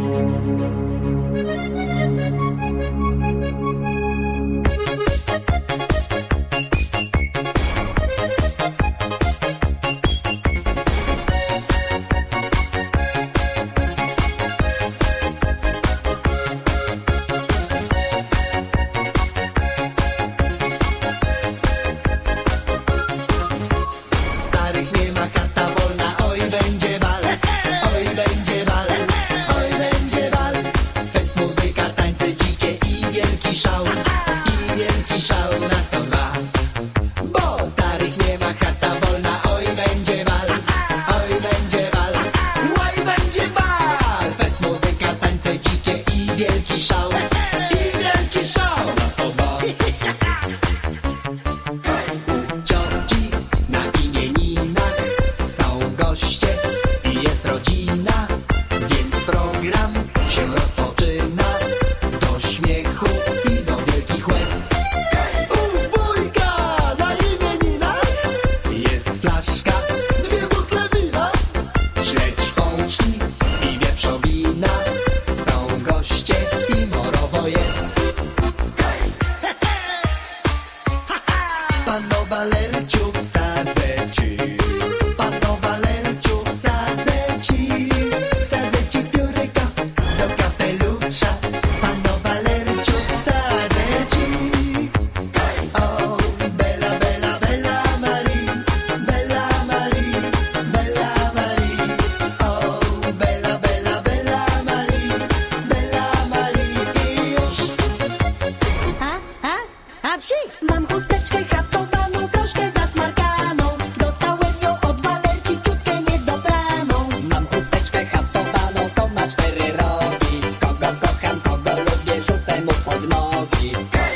Mam chusteczkę haftowaną, troszkę zasmarkaną. Dostałem ją od Walerci, ciutkę niedobraną. Mam chusteczkę haftowaną, co ma 4 rogi. Kogo kocham, kogo lubię, rzucę mu pod nogi.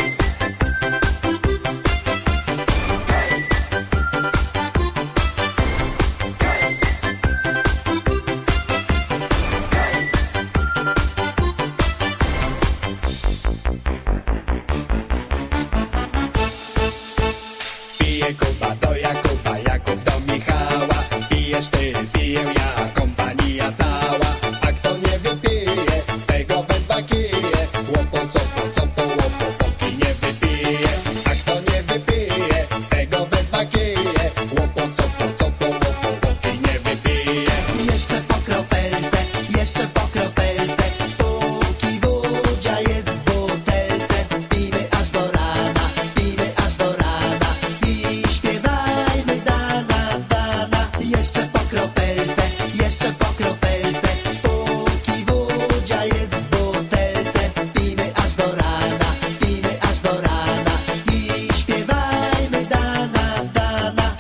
Pije Kuba do Jakuba, Jakub do Michała. Pijesz ty, piję ja, kompania cała. A kto nie wypije, tego we dwa kije. Łopo, copo, łopo, póki nie wypije. A kto nie wypije, tego we dwa kije. Łopo, copo, łopo, póki nie wypije. Jeszcze po kropelce, jeszcze po kropelce. Póki wodzia jest w butelce. Pijmy aż do rana, pijmy aż do rana. I śpiewajmy dana, dana. Jeszcze po kropelce, jeszcze po kropelce. Póki wodzia jest w butelce. Pijmy aż do rana, pijmy aż do rana. I śpiewajmy dana, dana.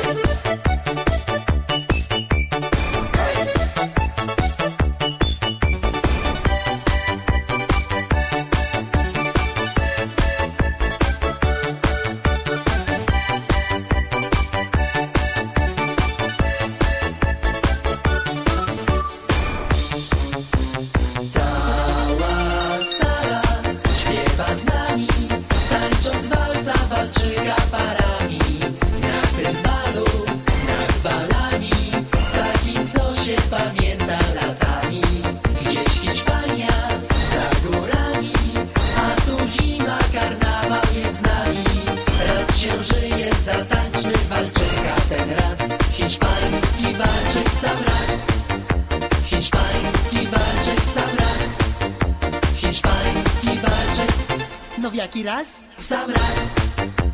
Cała sala śpiewa z nami, tańcząc walca walczyka parami. Na tym balu, na balami, takim co się pamięta latami. Gdzieś Hiszpania, za górami, a tu zima, karnawał jest z nami. Raz się żyje, zatańczmy walczyka ten raz. Hiszpański walczyk w sam raz. Hiszpański walczyk w sam raz. Hiszpański walczyk. No w jaki raz? W sam raz.